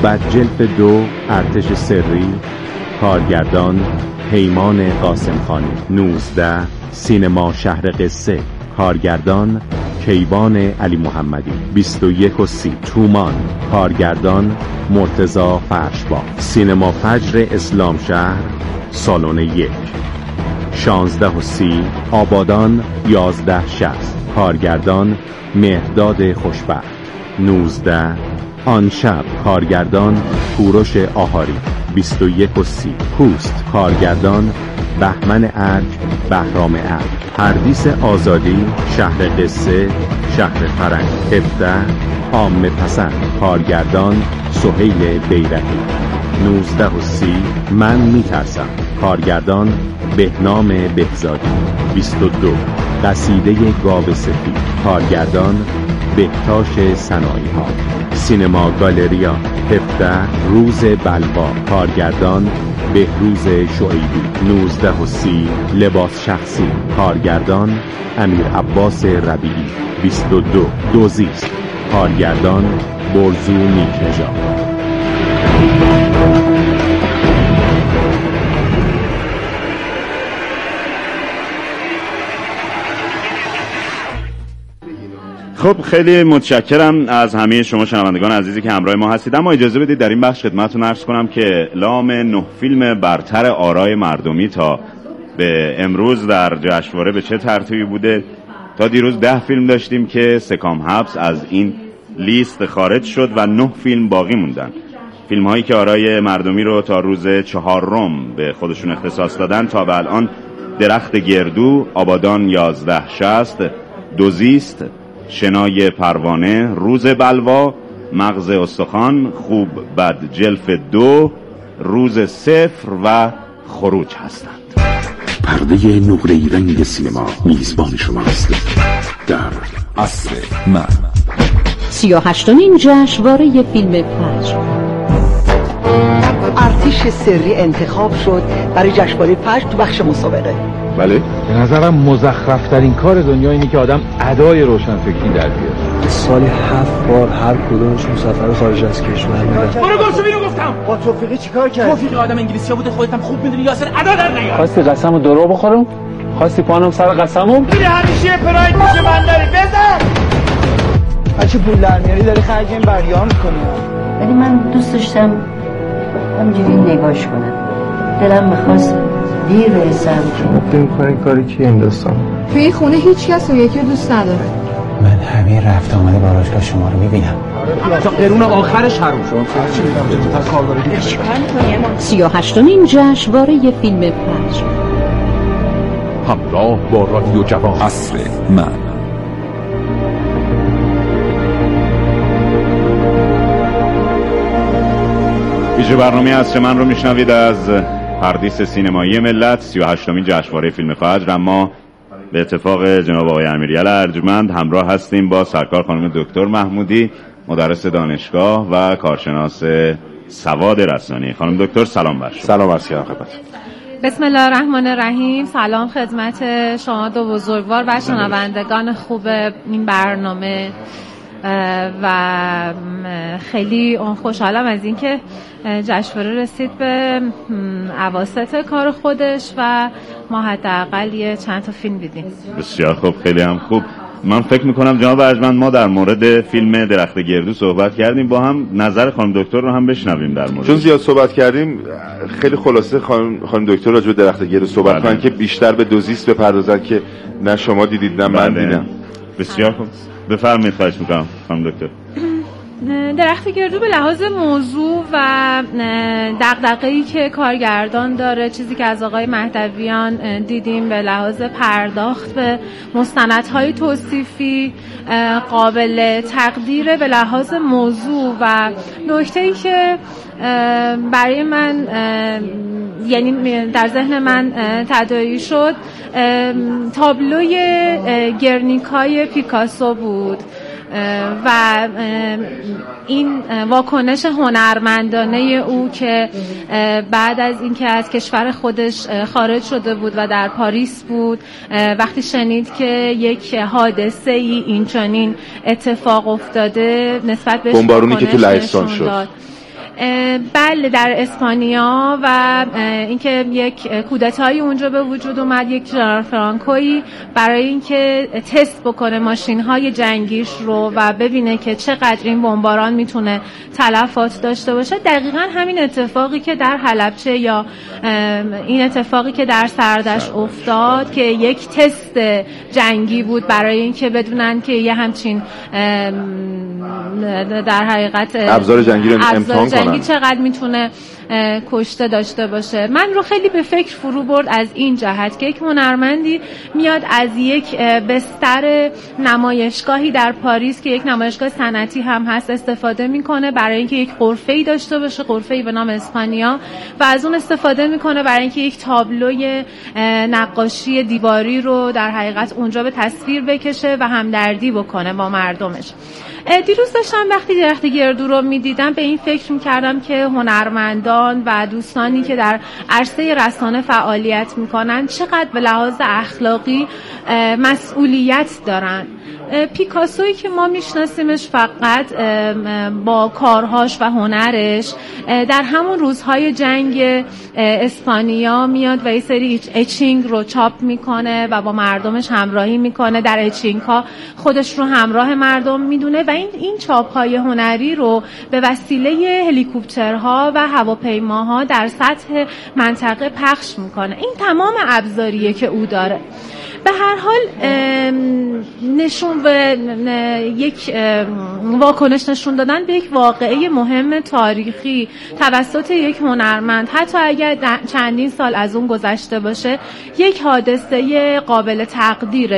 بدجلف 2 ارتش سری، کارگردان پیمان قاسمخانی. 19 سینما شهر قصه، کارگردان کیوان علی محمدی. 21:30 تومان، کارگردان مرتضی فرشبا. سینما فجر اسلام شهر، سالن 1. 16:30 آبادان 1160، کارگردان مهرداد خوشبخت. 19 آن شب، کارگردان کوروش آهاری. 21:30 پوست، کارگردان بهمن ارک، بهرام ارک. پردیس آزادی شهر قصه، شهر فرنگ. 17 عامه پسند، کارگردان سهیل بیرحی. 19:30 من میترسم، کارگردان بهنام بهزادی. 22 قصیده گاو سفید، کارگردان بهتاش صناعی ها. سینما گالریا 17 روز بلوا، کارگردان بهروز شعیبی. 19:30 لباس شخصی، کارگردان امیر عباس ربیعی. 22 دوزیست، کارگردان برزو نیکنژاد. خب خیلی متشکرم از همه شما شنوندگان عزیزی که همراه ما هستید. اما اجازه بدید در این بخش خدمتتون عرض کنم که اعلام 9 فیلم برتر آرای مردمی تا به امروز در جشنواره به چه ترتیبی بوده. تا دیروز 10 فیلم داشتیم که سکام حبس از این لیست خارج شد و 9 فیلم باقی موندن. فیلم هایی که آرای مردمی رو تا روز 4 به خودشون اختصاص دادن تا به الان: درخت گردو، آبادان 1160، دوزیست، شنای پروانه، روز بلوا، مغز استخوان، خوب بد جلف 2، روز صفر و خروج هستند. پرده نقره‌ای رنگ سینما میزبان شماست در عصر من. 38مین جشنواره فیلم فجر. ارتش سری انتخاب شد برای جشنواره فجر تو بخش مسابقه. بله، به نظرم مزخرف‌ترین کار دنیا اینه که آدم ادای روشنفکری در بیاره. سالی 7 بار هر کدومش مسافر خارج از کشور میرن. برو گوشو بیرون گفتم. با توفیقی چیکار کردی؟ توفیق آدم انگلیسی‌ها بوده، خودت هم خوب میدونی یاسر ادا در نیار. خواستی قسمو درو بخورم؟ خواستی پانم سر قسمم؟ میری همیشه پراید میشه من داری بزن. هرچی پول در میاری داری خرج این بریا می‌کنی. ولی من دوست داشتم همینجوری نگاش کنم. دلم می‌خواست دیر برسم. فکر می‌کنی کاری کیه این داستان؟ تو این خونه هیچ کس اون یکی رو دوست نداره. من همین رفت آمده با آرایشگاه شما رو می‌بینم. تا قرون آخرش حروم شد. تا کار داره. 38مین جشنواره فیلم فجر. همراه با رادیو جوان. عصر من. ویژه برنامه عصر من رو میشنوید از پردیس سینمایی ملت، 38مین جشنواره فیلم فجر. اما به اتفاق جناب آقای امیریل ارجمند همراه هستیم با سرکار خانم دکتر محمودی، مدرس دانشگاه و کارشناس سواد رسانی. خانم دکتر سلام بر شما. سلام عرض می‌کنم خدمت. بسم الله الرحمن الرحیم. سلام خدمت شما دو بزرگوار و شنوندگان خوب این برنامه و خیلی خوشحالم از اینکه جشنواره رسید به اواسط کار خودش و ما حداقل یه چند تا فیلم دیدیم. بسیار خوب، خیلی هم خوب. من فکر میکنم جناب ارجمند ما در مورد فیلم درخت گردو صحبت کردیم، با هم نظر خانم دکتر رو هم بشنویم در مورد. چون زیاد صحبت کردیم خیلی خلاصه خانم دکتر راجع به درخت گردو صحبت کنن که بیشتر به دوزیست بپردازن که نه شما دیدید نه من دیدم. بسیار خوب، بفرمایید. خواهش میکنم خانم دکتر. درخت گردو به لحاظ موضوع و دغدغه‌ای که کارگردان داره، چیزی که از آقای مهدویان دیدیم به لحاظ پرداخت به مستندهای توصیفی قابل تقدیره به لحاظ موضوع و نکته‌ای که برای من یعنی در ذهن من تداعی شد تابلوی گرنیکای پیکاسو بود و این واکنش هنرمندانه او که بعد از اینکه از کشور خودش خارج شده بود و در پاریس بود، وقتی شنید که یک حادثه ای اینچنین اتفاق افتاده نسبت به بمبارونی که تو لهستان شد، بله در اسپانیا و اینکه یک کودتایی اونجا به وجود اومد، یک ژنرال فرانکویی برای اینکه تست بکنه ماشین‌های جنگیش رو و ببینه که چقدر این بمباران میتونه تلفات داشته باشه. دقیقاً همین اتفاقی که در حلبچه یا این اتفاقی که در سردش افتاد که یک تست جنگی بود برای اینکه بدونن که یه همچین در حقیقت ابزار جنگی رو امتحان کنن چقدر میتونه کشته داشته باشه. من رو خیلی به فکر فرو برد از این جهت که یک هنرمندی میاد از یک بستر نمایشگاهی در پاریس که یک نمایشگاه صنعتی هم هست استفاده میکنه برای اینکه یک غرفه‌ای داشته باشه، غرفه‌ای به نام اسپانیا، و از اون استفاده میکنه برای اینکه یک تابلوی نقاشی دیواری رو در حقیقت اونجا به تصویر بکشه و همدردی بکنه با مردمش. دیروز داشتم وقتی درخت گردو رو میدیدم به این فکر میکردم که هنرمندان و دوستانی که در عرصه رسانه فعالیت میکنن چقدر به لحاظ اخلاقی مسئولیت دارن. پیکاسویی که ما میشناسیمش فقط با کارهاش و هنرش در همون روزهای جنگ اسپانیا میاد و یه سری اچینگ رو چاپ میکنه و با مردمش همراهی میکنه، در اچینگ ها خودش رو همراه مردم میدونه و این چاپ های هنری رو به وسیله هلیکوپترها و هواپیماها در سطح منطقه پخش میکنه. این تمام ابزاریه که او داره. به هر حال نشون به یک واکنش نشون دادن به یک واقعه مهم تاریخی توسط یک هنرمند، حتی اگر چندین سال از اون گذشته باشه، یک حادثه قابل تقدیره.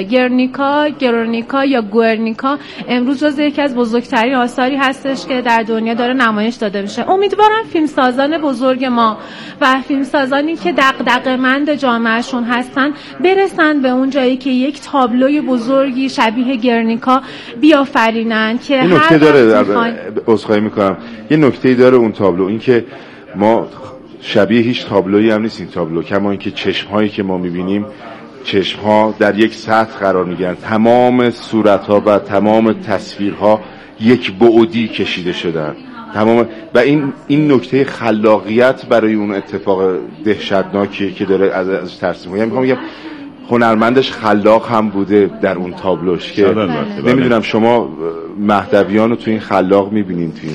گرونیکا یا گورنیکا امروز جزو یکی از بزرگترین آثاری هستش که در دنیا داره نمایش داده میشه. امیدوارم فیلمسازان بزرگ ما و فیلمسازانی که دغدغه‌مند جامعهشون هستن برسن به اون جایی که یک تابلوی بزرگی شبیه گرنیکا بیافرینن که این نکته داره. عذرخواهی میکنم، یه نکته‌ای داره اون تابلو، این که ما شبیه هیچ تابلویی هم نیست این تابلو، کما اینکه چشم‌هایی که ما می‌بینیم چشم‌ها در یک سطح قرار می‌گیرن، تمام صورت‌ها و تمام تصویرها یک بعدی کشیده شدن، تمام. و این نکته خلاقیت برای اون اتفاق دهشتناکی که داره ازش ترسیم می‌کنه. می‌خوام بگم هنرمندش خلاق هم بوده در اون تابلوش که نمیدونم شما مهدویان رو تو این خلاق میبینین توی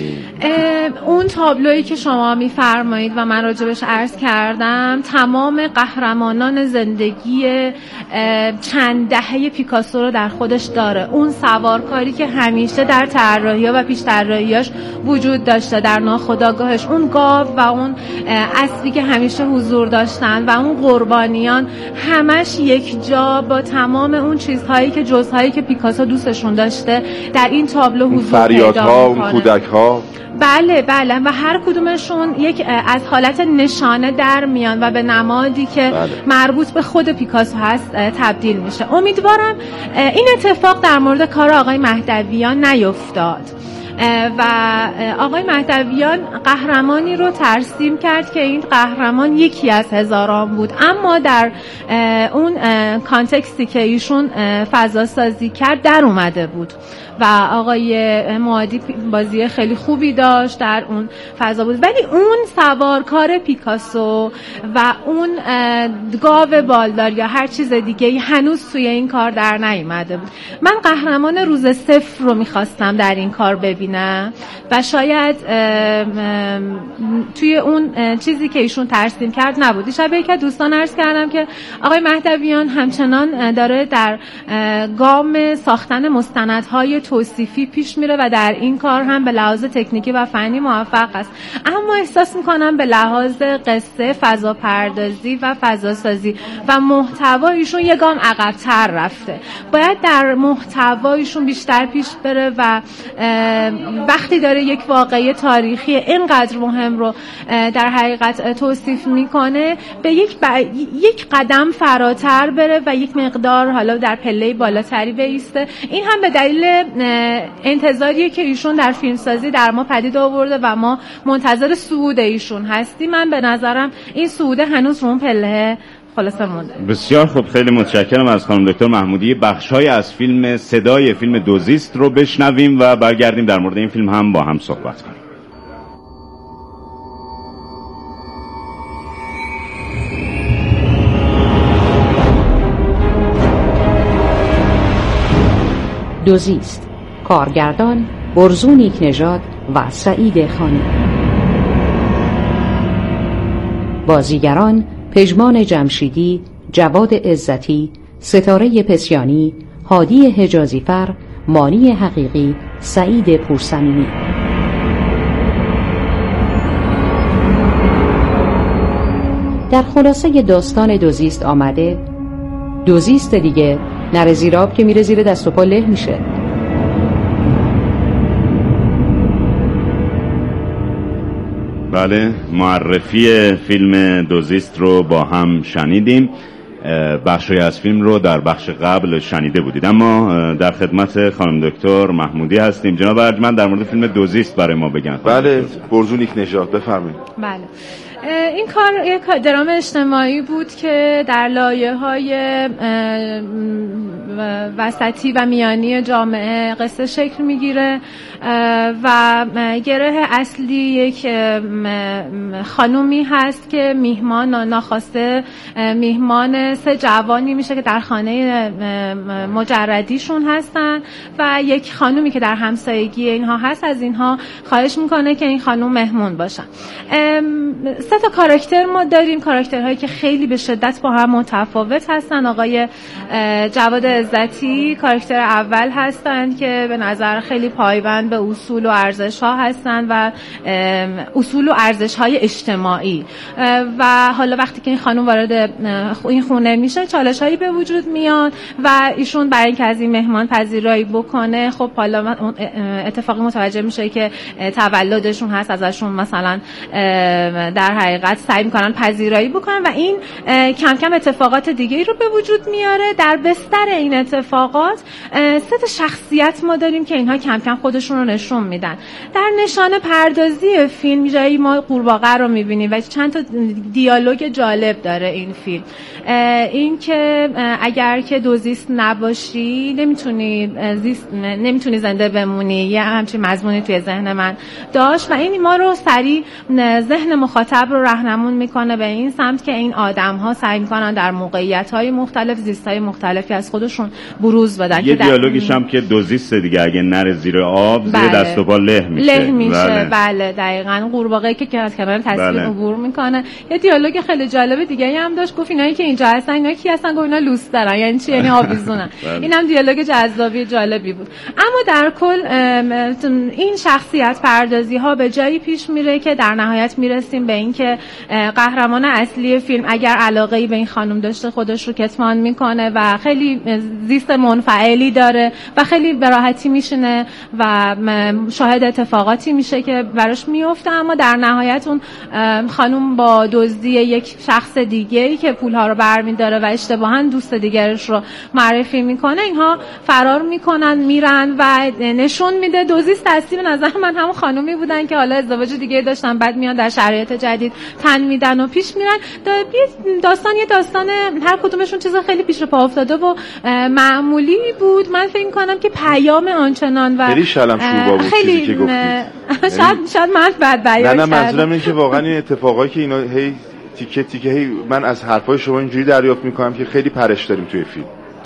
اون تابلویی که شما میفرمایید و من راجبش عرض کردم تمام قهرمانان زندگی چند دهه پیکاسو رو در خودش داره. اون سوارکاری که همیشه در طراحی‌ها و پیش طراحی‌هاش وجود داشته در ناخودآگاهش، اون گاو و اون اسبی که همیشه حضور داشتن و اون قربانیان، همش یک جا با تمام اون چیزهایی که جزهایی که پیکاسو دوستشون داشته در این تابلو حضور پیدا میکنه. فریادها، اون کودک‌ها، بله و هر کدومشون یک از حالت نشانه در میان و به نمادی که مربوط به خود پیکاسو هست تبدیل میشه. امیدوارم این اتفاق در مورد کار آقای مهدویان نیفتاد و آقای مهدویان قهرمانی رو ترسیم کرد که این قهرمان یکی از هزاران بود، اما در اون کانتکستی که ایشون فضا سازی کرد در اومده بود و آقای معادی بازی خیلی خوبی داشت در اون فضا بود، ولی اون سوارکار پیکاسو و اون گاو بالدار یا هر چیز دیگه هنوز توی این کار در نیامده بود. من قهرمان روز صفر رو میخواستم در این کار ببینم و شاید توی اون چیزی که ایشون ترسیم کرد نبود. شب یک دوستان عرض کردم که آقای مهدویان همچنان داره در گام ساختن مستندهای توصیفی پیش میره و در این کار هم به لحاظ تکنیکی و فنی موفق است، اما احساس میکنم به لحاظ قصه، فضا پردازی و فضا سازی و محتوایشون یه گام عقب‌تر رفته. باید در محتوایشون بیشتر پیش بره و وقتی داره یک واقعه تاریخی اینقدر مهم رو در حقیقت توصیف میکنه به یک قدم فراتر بره و یک مقدار حالا در پله بالاتری بایسته. این هم به دلیل انتظاریه که ایشون در فیلمسازی در ما پدید آورده و ما منتظر صعود ایشون هستیم. من به نظرم این صعود هنوز اون پله خلاصه مونده. بسیار خوب، خیلی متشکرم از خانم دکتر محمودی. بخش‌های از فیلم صدای فیلم دوزیست رو بشنویم و برگردیم در مورد این فیلم هم با هم صحبت کنیم. دوزیست. کارگردان برزو نیکنژاد و سعید خانی. بازیگران پژمان جمشیدی، جواد عزتی، ستاره پسیانی، هادی حجازیفر، مانی حقیقی، سعید پورصمیمی. در خلاصه داستان دوزیست آمده: دوزیست دیگه، نره زیر آب که میره زیر دست و پا له میشه. بله، معرفی فیلم دوزیست رو با هم شنیدیم. بخشی از فیلم رو در بخش قبل شنیده بودید، اما در خدمت خانم دکتر محمودی هستیم. جناب ارجمند در مورد فیلم دوزیست برای ما بگن. بله، برزو نیکنژاد، بفرمایید. بله، این کار یک درام اجتماعی بود که در لایه‌های وسطی و میانی جامعه قصه شکل میگیره و گره اصلی یک خانومی هست که میهمان ناخواسته میهمان سه جوانی میشه که در خانه مجردیشون هستن و یک خانومی که در همسایگی اینها هست از اینها خواهش میکنه که این خانوم مهمون باشن. سه تا کاراکتر ما داریم، کاراکترهایی که خیلی به شدت با هم متفاوت هستن. آقای جواد عزتی کاراکتر اول هستن که به نظر خیلی پایبند به اصول و ارزش‌ها هستن و اصول و ارزش‌های اجتماعی و حالا وقتی که این خانم وارد این خونه میشه چالش‌هایی به وجود میاد و ایشون برای اینکه از این مهمان پذیرایی بکنه، خب حالا اتفاقی متوجه میشه که تولدشون هست، ازشون مثلا در حقیقت سعی میکنن پذیرایی بکنن و این کم کم اتفاقات دیگه‌ای رو به وجود میاره. در بستر این اتفاقات سه تا شخصیت ما داریم که اینها کم کم خودشون رو نشون میدن. در نشانه پردازی فیلم جایی ما قورباغه رو میبینیم و چند تا دیالوگ جالب داره این فیلم. این که اگر که دوزیست نباشی نمیتونی زنده بمونی، یه همچین مضمونی توی ذهن من داشت و این ما رو سریع ذهن مخاطب رو راهنمون میکنه به این سمت که این آدم‌ها سعی میکنن در موقعیت‌های مختلف زیست‌های مختلفی از خودشون بروز بدن. یه دیالوگش هم که دوزیست دیگه اگه نره زیر آب زیر دست و پا له میشه. بله دقیقاً. قورباغه‌ای که از کنار تصویر عبور میکنه. یه دیالوگ خیلی جالب دیگه هم داشت، گفت اینایی که اینجا هستن اینا کی هستن؟ گفت اینا لوس دارن. یعنی چی؟ یعنی آویزونن. اینم دیالوگ جذابی جالبی بود. اما در کل این شخصیت پردازی ها به جایی پیش میره که در نهایت میرسیم به این که قهرمان اصلی فیلم اگر علاقه‌ای به این خانم داشته خودش رو کتمان میکنه و خیلی زیست منفعلی داره و خیلی به راحتی میشینه و شاهد اتفاقاتی میشه که براش میفته، اما در نهایت اون خانم با دزدی یک شخص دیگه‌ای که پولها رو برمی‌داره و اشتباهاً دوست دیگرش رو معرفی میکنه، اینها فرار میکنن میرن و نشون میده دوزیست اصلی به نظر من همون خانومی بودن که حالا ازدواج دیگه داشتن، بعد میان در شرایط جدید تن میدن و پیش میرن. یه داستان هر کدومشون چیز خیلی پیش پا افتاده و معمولی بود. من فکر می‌کنم که پیام آنچنان و خیلی شلم شوربا بود چیزی که گفتید. شاید من بعد بیان کردم. نه منظورم اینه که واقعا این اتفاقایی که اینا هی تیکه تیکه هی من از حرفای شما اینجوری دریافت می‌کنم که خیلی پرش داریم توی فیلم.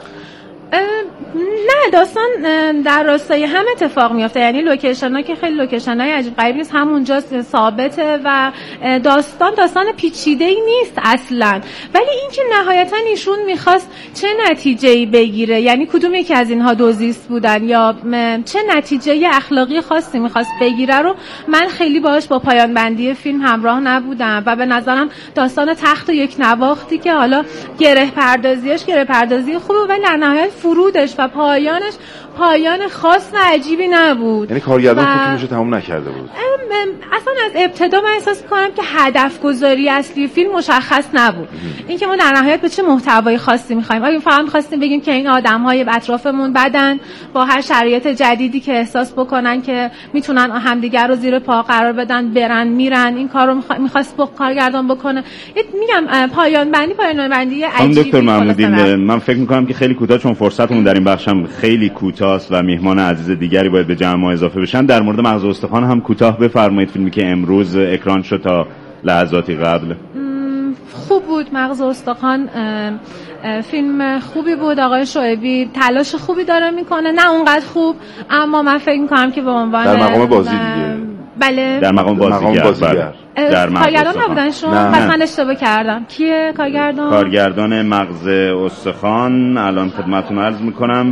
نه، داستان در راستای هم اتفاق میفته، یعنی لوکیشن‌ها که خیلی لوکیشن‌های عجیب غریبی نیست، همونجا ثابته و داستان پیچیده‌ای نیست اصلاً. ولی اینکه نهایتاً ایشون می‌خواست چه نتیجه‌ای بگیره، یعنی کدوم یکی از اینها دوزیست بودن یا چه نتیجه اخلاقی خاصی می‌خواست بگیره رو من خیلی باهاش با پایان بندی فیلم همراه نبودم و به نظرم داستان تخت و یک نواختی که حالا گره پردازی خوبه ولی در نهایت فرودش و پایان خاص و عجیبی نبود. یعنی کارگردان خودش رو تمام نکرده بود. اصلا از ابتدا من احساس می‌کنم که هدف گذاری اصلی فیلم مشخص نبود. این که ما در نهایت به چه محتوای خاصی می‌خوایم. آیا فقط می‌خواستیم بگیم که این آدم‌های اطرافمون بدن با هر شرایط جدیدی که احساس بکنن که میتونن همدیگر رو زیر پا قرار بدن برن میرن، این کارو می‌خواست با کارگردان بکنه. میگم پایان بندی عجیبی. دکتر محمودی، من فکر می‌کنم که خیلی کوتاه چون فرصتمون در این بخشم خیلی کوتاست و میهمان عزیز دیگری باید به جمع ما اضافه بشن، در مورد مغز استخوان هم کوتاه بفرمایید. فیلمی که امروز اکران شد تا لحظاتی قبل خوب بود. مغز استخوان فیلم خوبی بود. آقای شعیبی تلاش خوبی داره میکنه، نه اونقدر خوب، اما من فکر میکنم که به عنوان در مقام بازی دیگه. بله در مقام بازیگر. در کارگردان نبودنشون؟ پس من اشتباه کردم. کیه کارگردان؟ کارگردان مغز استخوان. الان خدمتتون عرض میکنم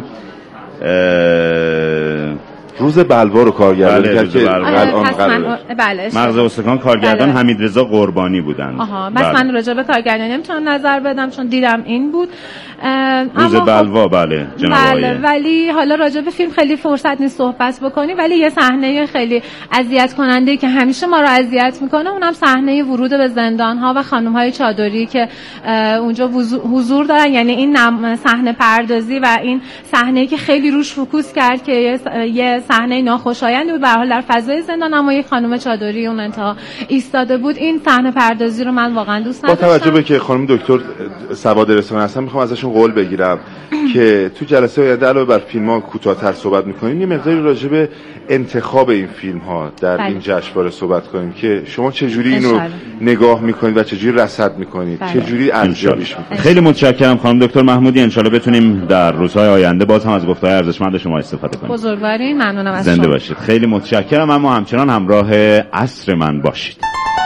روز بلوا رو کارگردان کرد که بله مغز استخوان کارگردان حمیدرضا قربانی بودن. بس من راجع به کارگردانی نمیتونم نظر بدم چون دیدم این بود. روز بلوا بله جناب بله، ولی حالا راجع به فیلم خیلی فرصت نیست صحبت بکنی، ولی یه صحنه خیلی اذیت کننده که همیشه ما رو اذیت میکنه اونم صحنه ورود به زندان ها و خانم های چادری که اونجا حضور دارن. یعنی این صحنه پردازی و این صحنه که خیلی روش فوکوس کرد که یه صحنه ناخوشایندی بود به هر حال در فضای زندان، اما یک خانم چادری اون انتها ایستاده بود. این صحنه پردازی رو من واقعا دوست نداشتم. با توجه به که خانم دکتر سواد رسانه هستن میخوام ازشون قول بگیرم که تو جلسه آینده علاوه بر فیلم‌ها کوتاه‌تر صحبت می‌کنیم، یه مقداری راجع به انتخاب این فیلم‌ها در این جشنواره صحبت کنیم که شما چه جوری اینو نگاه می‌کنید و چه جوری رصد می‌کنید، چه جوری ارزیابیش می‌کنید. خیلی متشکرم خانم دکتر محمودی. ان شاءالله بتونیم در روزهای آینده باز هم از گفته‌های ارزشمند شما استفاده کنیم. بزرگوارین، ممنونم از شما. زنده باشید. خیلی متشکرم. اما همچنان همراه عصر من باشید.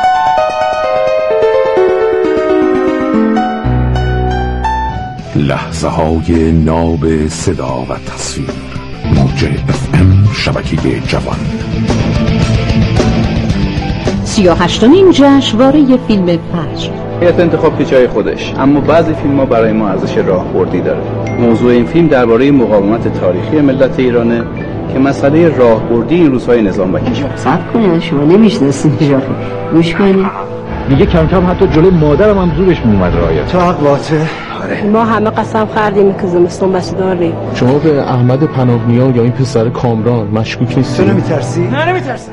لحظه های ناب صدا و تصویر. موج FM شبکه جوان. 38مین جشنواره فیلم فجر. انتخاب که جای خودش، اما بعضی فیلم‌ها برای ما ارزش راهبردی داره. موضوع این فیلم درباره مقاومت تاریخی ملت ایرانه که مسئله راهبردی این روزهای نظام و کشور. صبر کنید، شما نمی‌شناسید جافی. گوش کنید. دیگه کم کم حتی جلوی مادرم هم زورش میومد رعایت. تو حق باته. ما همه قسم خوردیم که زمستون بس داریم. شما به احمد پناهنیا یا این پسر کامران مشکوک نیستی؟ تو نمیترسی؟ نه نمیترسم.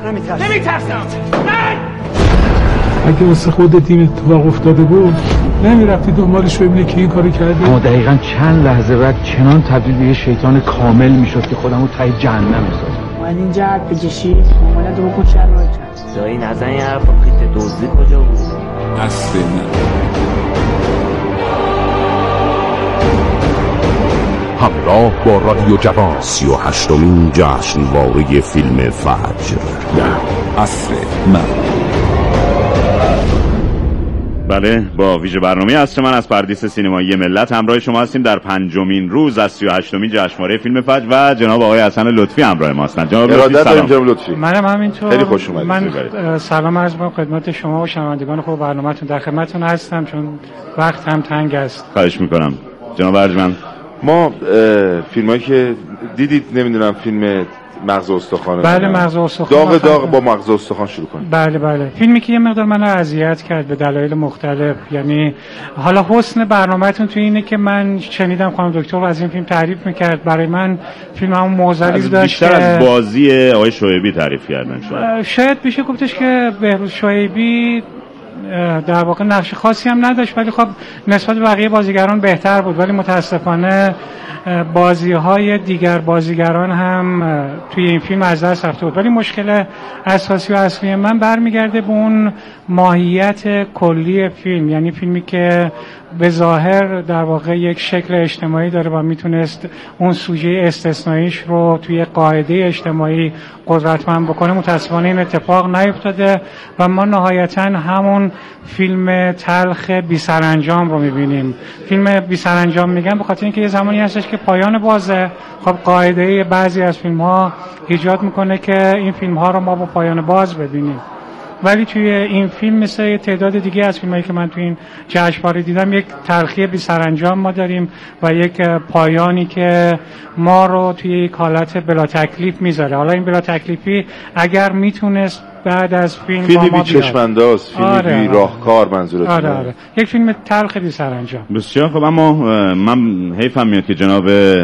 اگه واسه خود تیم اتفاق افتاده بود نمیرفتی دنبالش ببینی که این کارو کرده؟ اما دقیقاً چند لحظه بعد چنان تبدیل به یه شیطان کامل میشد که خودمو ته جهنم می‌سازم. من اینجا بجشی مامان دو کوچه رو کرد. جایی نزنی حرف قیت دوزی کجا بود؟ عصر من. همراه با رادیو جوان 38مین جشنواره فیلم فجر در عصر من. بله، با ویژه برنامه عصر من از پردیس سینمایی ملت همراه شما هستیم در 5مین روز از 38مین جشنواره فیلم فجر و جناب آقای حسن لطفی همراه ما هستند. جناب لطفی سلام. جناب لطفی. منم همینطور. خیلی خوش اومدید. من سلام عرض می‌کنم خدمت شما و شنوندگان خوب برنامه‌تون. در خدمتتون هستم چون وقت هم تنگ است. خواهش می‌کنم. جناب ارجمند، ما فیلمایی که دیدید، نمیدونم فیلم مغز استخوان. بله، مغز استخوان. داغ با مغز استخوان شروع کنیم. بله فیلمی که یه مقدار منو اذیت کرد به دلایل مختلف. یعنی حالا حسن برنامه‌تون تو اینه که من شنیدم خانم دکتر از این فیلم تعریف می‌کرد. برای من فیلم همون موزلی داشت بیشتر از بازی آقای شعیبی تعریف کردن. شاید بشه گفتش که بهروز شعیبی در واقع نقش خاصی هم نداشت، ولی خب نسبت به بقیه بازیگران بهتر بود. ولی متاسفانه بازی‌های دیگر بازیگران هم توی این فیلم از دست رفته بود. ولی مشکل اساسی و اصلی من برمیگرده به اون ماهیت کلی فیلم. یعنی فیلمی که به ظاهر در واقع یک شکل اجتماعی داره و میتونست اون سوژه استثنائیش رو توی قاعده اجتماعی قدرتمند بکنه، متاسفانه این اتفاق نیفتاده و ما نهایتاً همون فیلم تلخ بی سرانجام رو میبینیم. فیلم بی سرانجام میگم به خاطر اینکه یه زمانی هستش که پایان بازه. خب قاعده بعضی از فیلم ها ایجاد میکنه که این فیلم ها رو ما با پایان باز ببینیم، ولی توی این فیلم مثل تعداد دیگه از فیلمایی که من توی این جشنواره دیدم یک تلخی بی سرانجام ما داریم و یک پایانی که ما رو توی یک حالت بلا تکلیف میذاره. حالا این بلا تکلیفی اگر میتونست بعد از فیلم بی چشم‌انداز، فیلمی بی راهکار منظورتونه. آره. یک فیلم تلخ بی سرانجام. بسیار خب. اما من حیفم میاد که جناب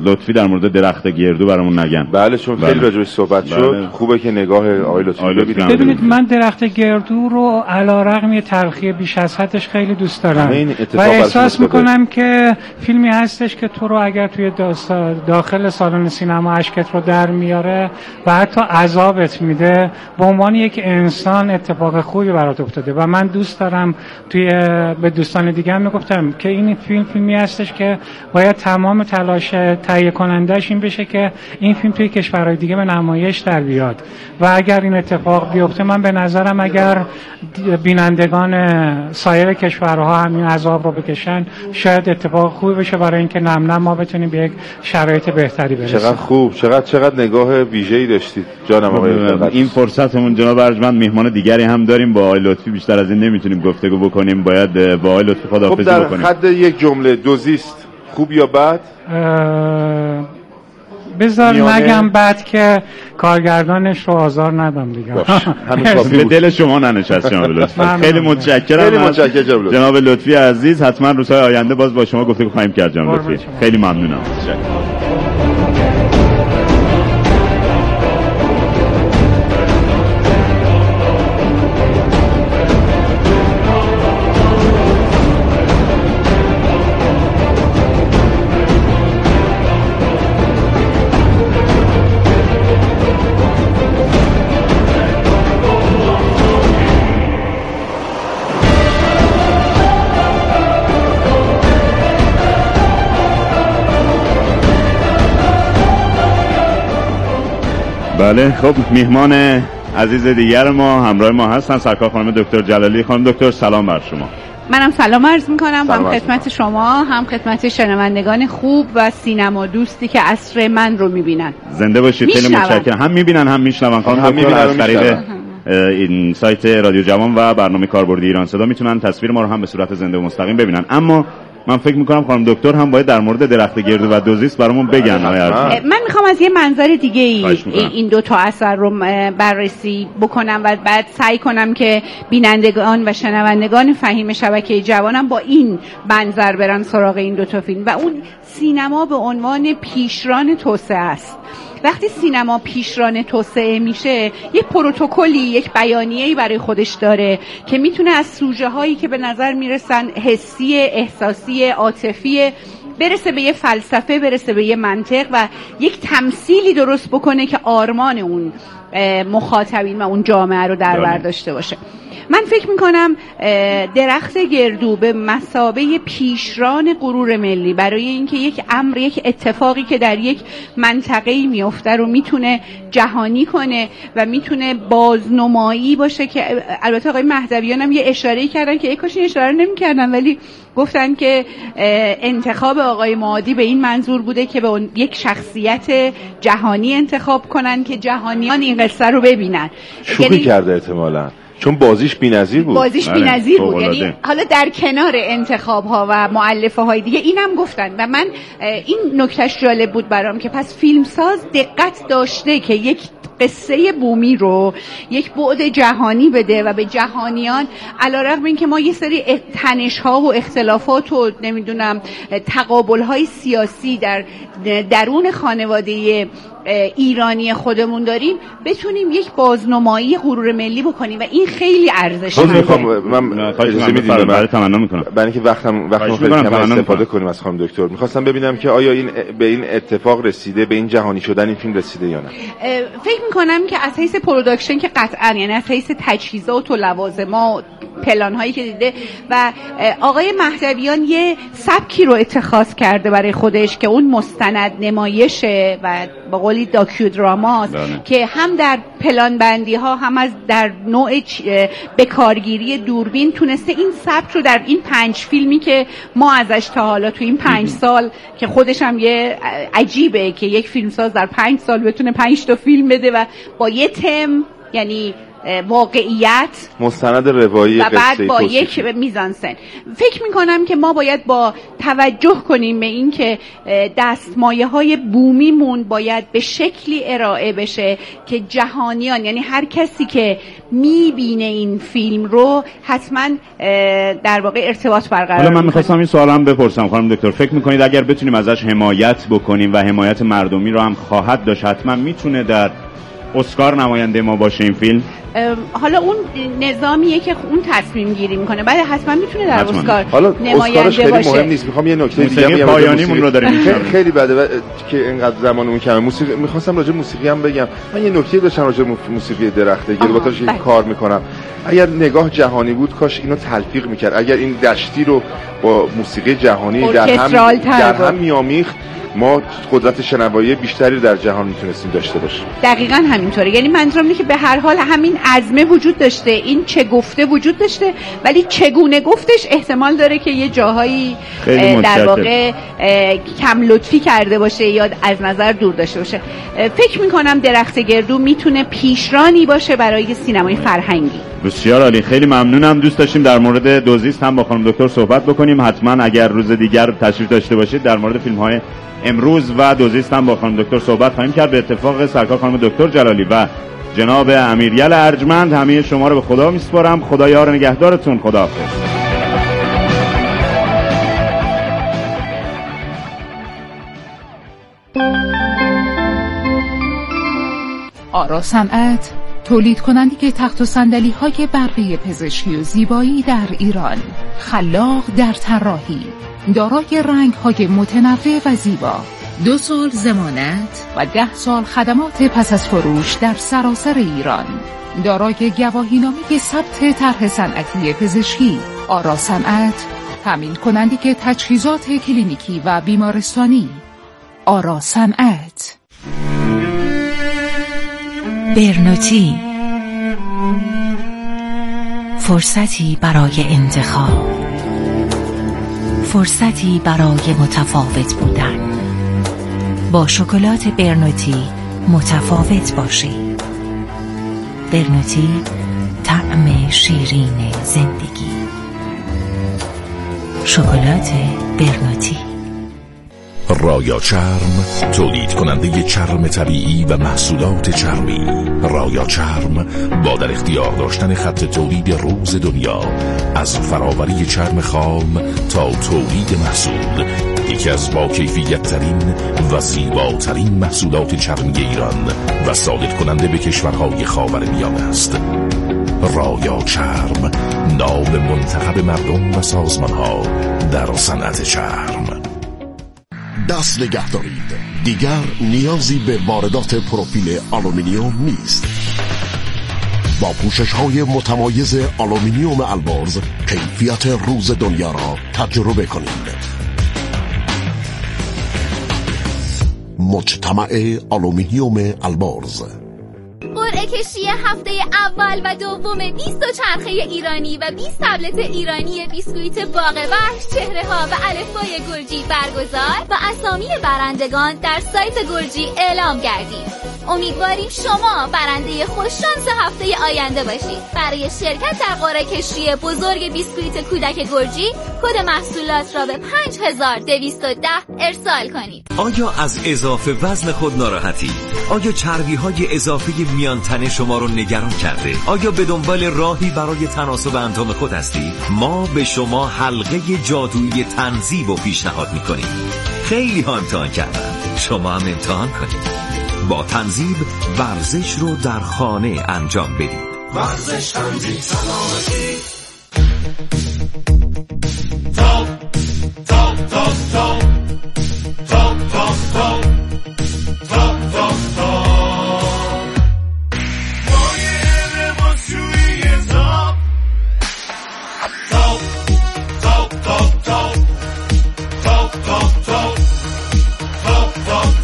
لطفی در مورد درخت گردو برامون نگن. بله چون خیلی راجعش صحبت شد. خوبه که نگاه آقای لطفی ببینید. ببینید من درخت گردو رو علیرغم تلخی بیش از حدش خیلی دوست دارم و احساس میکنم که فیلمی هستش که تو رو اگر توی داخل سالن سینما اشکت رو در میاره و حتی عذابت میده، به عنوان یک انسان اتفاق خوبی برات افتاده و من دوست دارم به دوستان دیگه هم میگفتم که این فیلمی هستش که باید تمام تلاش تهیه کنندهش این بشه که این فیلم توی کشورهای دیگه به نمایش در بیاد و اگر این اتفاق بیفته من به نظرم اگر بینندگان سایر کشورها همین عذاب رو بکشن شاید اتفاق خوبی بشه برای اینکه نم نم ما بتونیم به یک شرایط بهتری برسیم. چقدر خوب، چقدر نگاه ویژه‌ای داشتید جانم آقای این فرصتمون جناب ارجمند میهمان دیگری هم داریم با آقای لطفی، بیشتر از این نمیتونیم گفتگو بکنیم، باید با آقای لطفی خداحافظی بکنیم. در حد یک جمله دوزیست خوب یا بد؟ بذار نگم بعد که کارگردانش رو آزار ندم دیگه. به دل شما ننشست جناب لطفی. خیلی متشکرم جناب لطفی عزیز. حتما روزهای آینده باز با شما گفتگو خواهیم کرد جناب لطفی. خیلی ممنونم. بله خب میهمان عزیز دیگر ما همراه ما هستن سرکار خانم دکتر جلالی. خانم دکتر سلام بر شما. منم سلام عرض میکنم هم خدمت شما هم خدمت شنوندگان خوب و سینما دوستی که عصر من رو میبینن. زنده باشید. خیلی متشکرم. هم میبینن هم میشنون. خانم دکتر از طریق این سایت رادیو جوان و برنامه کاربردی ایران صدا میتونن تصویر ما رو هم به صورت زنده و مستقیم ببینن. اما من فکر میکنم خانم دکتر هم باید در مورد درخت گردو و دوزیست برامون بگن. من میخوام از یه منظر دیگه این دو تا اثر رو بررسی بکنم و بعد سعی کنم که بینندگان و شنوندگان فهیم شبکه جوانم با این منظر برن سراغ این دو تا فیلم. و اون سینما به عنوان پیشران توسعه است. وقتی سینما پیشران توسعه میشه یک پروتکلی، یک بیانیه‌ای برای خودش داره که میتونه از سوژه هایی که به نظر میرسن حسی، احساسی، عاطفی برسه به یه فلسفه، برسه به یه منطق و یک تمثیلی درست بکنه که آرمان اون مخاطبین و اون جامعه رو در بر داشته باشه. من فکر میکنم درخت گردو به مثابه پیشران غرور ملی برای اینکه یک امر، یک اتفاقی که در یک منطقه‌ای میفته رو میتونه جهانی کنه و میتونه بازنمایی باشه که البته آقای مهدویان هم یه اشاره‌ای کردن که یکاش این اشاره نمی‌کردن ولی گفتن که انتخاب آقای معادی به این منظور بوده که به یک شخصیت جهانی انتخاب کنن که جهانیان این قصه رو ببینن. شوخی کرده احتمالاً چون بازیش بی‌نظیر بود. یعنی حالا در کنار انتخاب ها و مؤلفه های دیگه اینم گفتن و من این نکتهش جالب بود برام که پس فیلمساز دقت داشته که یک قصه بومی رو یک بعد جهانی بده و به جهانیان علیرغم اینکه ما یه سری تنش ها و اختلافات و نمیدونم تقابل های سیاسی در درون خانواده ایرانی خودمون داریم بتونیم یک بازنمایی غرور ملی بکنیم و این خیلی ارزشمنده. من اجازه میدید برای تمنا میکنم برای اینکه وقتم خیلی کم استفاده کنیم از خانم دکتر. میخواستم ببینم که آیا این به این اتفاق رسیده، به این جهانی شدن این فیلم رسیده یا نه. فکر میکنم که از حیث پروداکشن که قطعا، یعنی از حیث تجهیزات و لوازمات، پلان هایی که دیده و آقای مهدویان یه سبکی رو اتخاذ کرده برای خودش که اون مستند نمایشه و با قولی داکیودراماست که هم در پلان بندی ها هم از در نوع بکارگیری دوربین تونسته این سبک رو در این 5 فیلمی که ما ازش تا حالا تو این 5 سال که خودش هم یه عجیبه که یک فیلمساز در 5 سال بتونه 5 تا فیلم بده و با یه تم، یعنی واقعیت مستند روایی و بعد با یک میزانسن. فکر میکنم که ما باید با توجه کنیم به این که دستمایه‌های بومیمون باید به شکلی ارائه بشه که جهانیان، یعنی هر کسی که میبینه این فیلم رو حتما در واقع ارتباط برقرار کنه. حالا من میخواستم این سوالم بپرسم خانم دکتر، فکر میکنید اگر بتونیم ازش حمایت بکنیم و حمایت مردمی رو هم خواهد داشت، حتما میتونه در اسکار نماینده ما باشه این فیلم؟ حالا اون نظامیه که اون تصمیم گیری میکنه، بعد حتما میتونه در اسکار نماینده باشه. خیلی مهم نیست. میخوام یه نکته دیگه بگم. پایانیمون رو داریم خیلی بده که اینقدر زمانمون کمه. موسیقی میخواستم راجع موسیقی هم بگم. من یه نکته داشتم راجع موسیقی درخته گلباتاش که کار میکنم. اگر نگاه جهانی بود کاش اینو تلفیق میکرد. اگر این دشتی رو با موسیقی جهانی در هم میامیخت، ما قدرت شنوایی بیشتری در جهان میتونستیم داشته باشیم. دقیقاً همینطوره. یعنی منظورم اینه که به هر حال همین عزمه وجود داشته، این چه گفته وجود داشته، ولی چگونه گفتش احتمال داره که یه جاهایی در واقع کم لطفی کرده باشه یا از نظر دور داشته باشه. فکر میکنم درخت گردو میتونه پیشرانی باشه برای سینمای فرهنگی. بسیار عالی، خیلی ممنونم. دوست داشتیم در مورد دوزیست هم با خانم دکتر صحبت بکنیم. حتما اگر روز دیگر تشریف داشته باشید در مورد فیلم‌های امروز و دوزیست هم با خانم دکتر صحبت خواهیم کرد. به اتفاق سرکار خانم دکتر جلالی و جناب امیریل ارجمند همه شما رو به خدا میسپارم. خدا یار نگهدارتون. خداحافظ. آرا صنعت تولید کننده تخت و صندلی‌های برقی پزشکی و زیبایی در ایران، خلاق در طراحی، دارای رنگ‌های متنوع و زیبا، 2 سال ضمانت و 10 سال خدمات پس از فروش در سراسر ایران، دارای گواهینامه ثبت طرح صنعتی پزشکی. آرا صنعت تامین کننده تجهیزات کلینیکی و بیمارستانی. آرا صنعت. برنوتی، فرصتی برای انتخاب، فرصتی برای متفاوت بودن. با شکلات برنوتی متفاوت باشی. برنوتی، طعم شیرین زندگی. شکلات برنوتی. رایا چرم، تولید کننده چرم طبیعی و محصولات چرمی. رایا چرم با در اختیار داشتن خط تولید روز دنیا، از فراوری چرم خام تا تولید محصول، یکی از با کیفیت ترین و زیباترین محصولات چرمی ایران و صادر کننده به کشورهای خاورمیانه است. رایا چرم، نام منتخب مردم و سازمانها در صنعت چرم. دست نگه دارید، دیگر نیازی به واردات پروفیل آلومینیوم نیست. با پوشش‌های متمایز آلومینیوم البرز کیفیت روز دنیا را تجربه کنید. مجتمع آلومینیوم البرز. قرعه کشی هفته اول و دوم 20 چرخه ایرانی و 20 تبلت ایرانی بیسکویت باغ وحش، چهره ها و الفبای گرجی برگزار و اسامی برندگان در سایت گرجی اعلام گردید. امیدواریم شما برنده خوششانس هفته آینده باشید. برای شرکت در قرعه کشی بزرگ بیسکویت کودک گرجی کد محصولات را به 5210 ارسال کنید. آیا از اضافه وزن خود ناراحتی؟ آیا چربی های اضافی میان تن شما رو نگران کرده؟ آیا به دنبال راهی برای تناسب اندام خود هستی؟ ما به شما حلقه جادویی تنظیف رو پیشنهاد میکنیم. خیلی ها امتحان کردن، شما هم امتحان کنید. با تنظیف ورزش رو در خانه انجام بدید. ورزش، تنظیف، سلامتی. تاپ تاپ تاپ تاپ تاپ تاپ تاپ تاپ تاپ تاپ مایه لباسشویی تاپ تاپ تاپ تاپ تاپ تاپ تاپ تاپ تاپ تاپ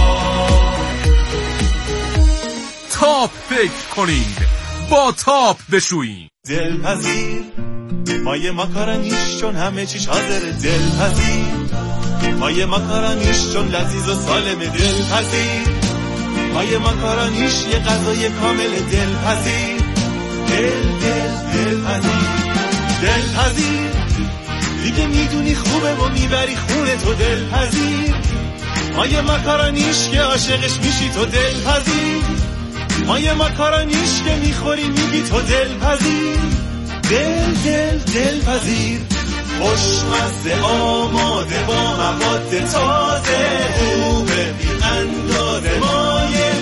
تاپ فکر کنید، با تاپ بشویید. دلپذیر مایه ماکارونیش چون همه چیش حاضره. دلپذیر مایه ماکارونیش چون لذیذ و سالمه. دلپذیر مایه ماکارونیش یه غذای کامل. دلپذیر دلپذیر دیگه میدونی خوبه و میبری خونه تو دلپذیر ما یه ماکارونیش که عاشقش میشی تو دلپذیر ما یه ماکارونیش که میخوری میگی تو دلپذیر دلپذیر خوشمزه آماده با مواد تازه خوبه بی اندازه ما یه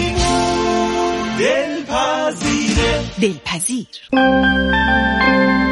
ماکارونی دلپذیر